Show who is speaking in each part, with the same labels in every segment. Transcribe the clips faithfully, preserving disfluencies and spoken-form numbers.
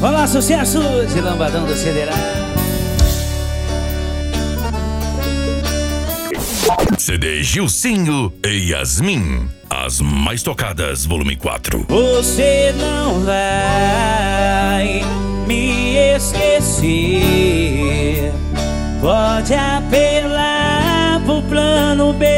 Speaker 1: Olá, sucesso de Lambadão do Cederá.
Speaker 2: C D Gilcinho e Yasmin, as mais tocadas, volume quatro.
Speaker 1: Você não vai me esquecer. Pode apelar pro plano B.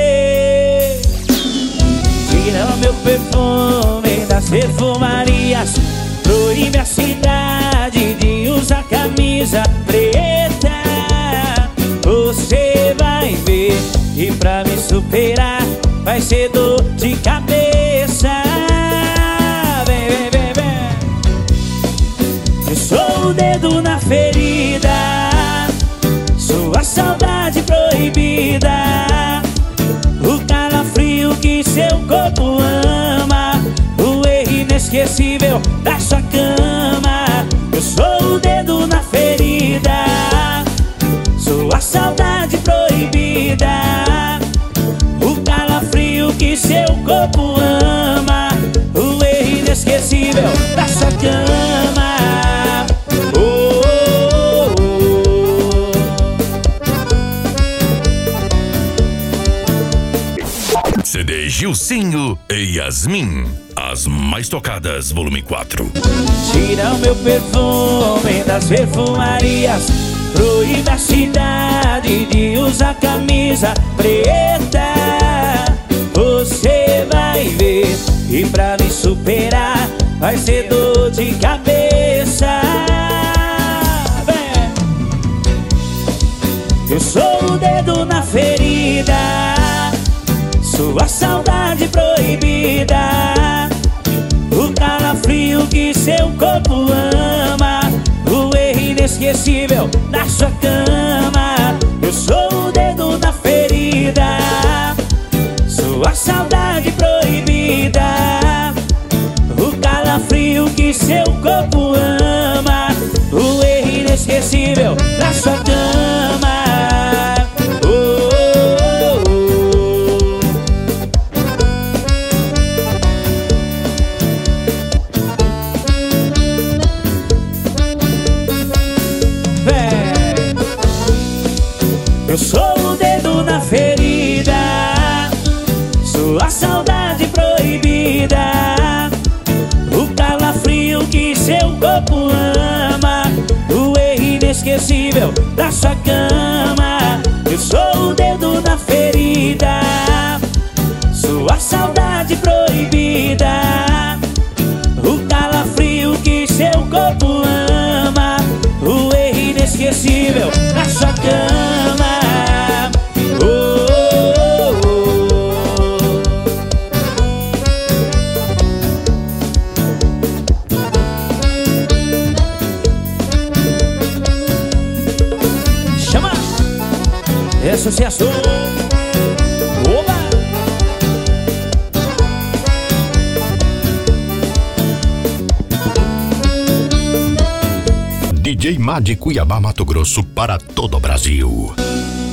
Speaker 1: Tira o meu perfume das perfumarias. Proíbe a cidade de usar camisa preta. Você vai ver, e pra me superar vai ser dor de cabeça. Vem, vem, vem, vem. Eu sou o dedo na ferida, sua saudade proibida, o calafrio que seu corpo ama, o erro inesquecível da sua cama. Eu sou o dedo na ferida, sua saudade proibida, o calafrio que seu corpo ama, o erro inesquecível da sua cama. Oh, oh,
Speaker 2: oh. C D Gilcinho e Yasmin, as mais tocadas, volume quatro.
Speaker 1: Tira o meu perfume das perfumarias. Proíbe a cidade de usar camisa preta. Você vai ver, e pra me superar vai ser dor de cabeça. Vem. Eu sou o dedo na ferida, sua saudade proibida, o calafrio que seu corpo ama, o erro inesquecível da sua cama. Eu sou o dedo na ferida, sua saudade proibida, o calafrio que seu corpo ama, o erro inesquecível da sua cama. Oh, oh, eu sou o dedo na ferida, sua saudade proibida, o calafrio que seu corpo ama, o erro inesquecível da sua cama. Eu sou o dedo na ferida, sua saudade proibida, o calafrio que seu corpo ama, o erro inesquecível da sua cama. É sucesso. Oba!
Speaker 2: D J Mad Cuiabá, Mato Grosso, para todo o Brasil.